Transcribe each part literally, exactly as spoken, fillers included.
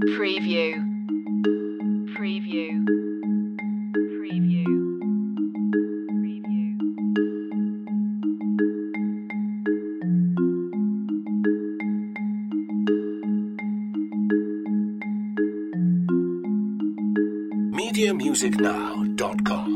Preview. Preview. Preview. Preview. media music now dot com.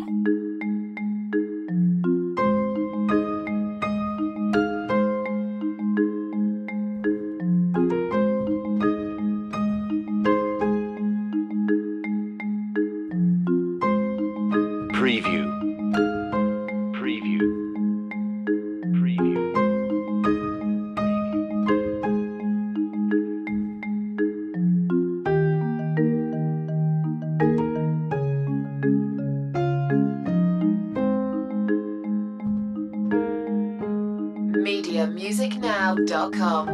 Preview. Preview. Preview. media music now dot com.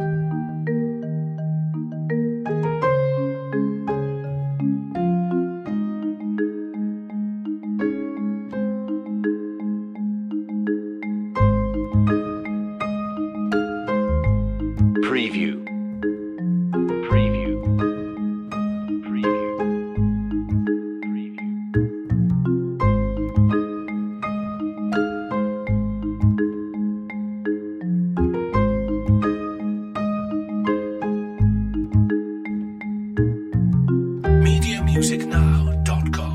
Preview. Preview. Preview. Preview. media music now dot com.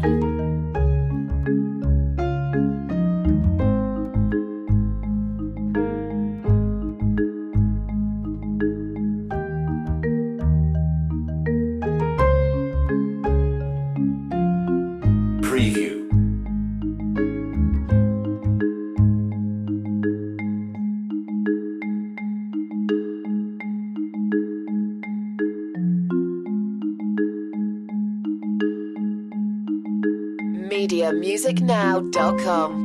Preview. media music now dot com.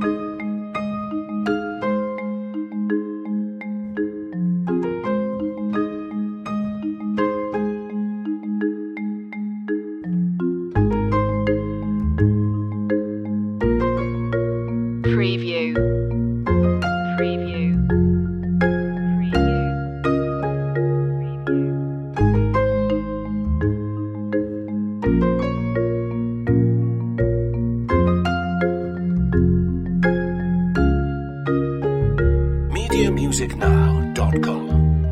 Preview. Preview. Preview. media music now dot com.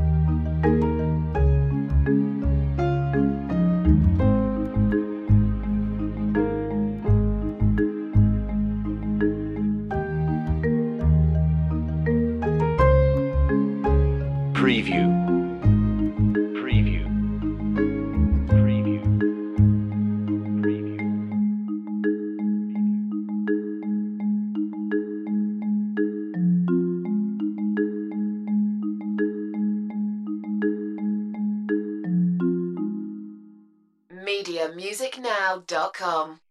Preview. Preview. Preview. Preview. media music now dot com.